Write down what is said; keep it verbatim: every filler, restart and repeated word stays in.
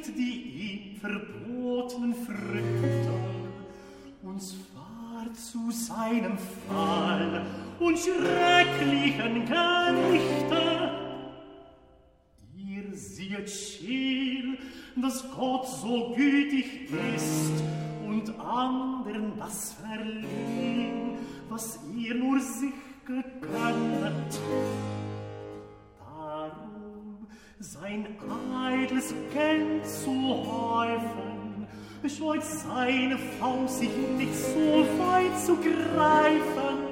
isst die ihm verbotenen Früchte und fahrt zu seinem Fall und schrecklichen Gerichte. Ihr seht scheel, dass Gott so gütig ist und andern das verliehen, was ihr nur sich gegönnet. Darum sein eitles Geld zu häufen, scheut seine Faust sich nicht so weit zu greifen.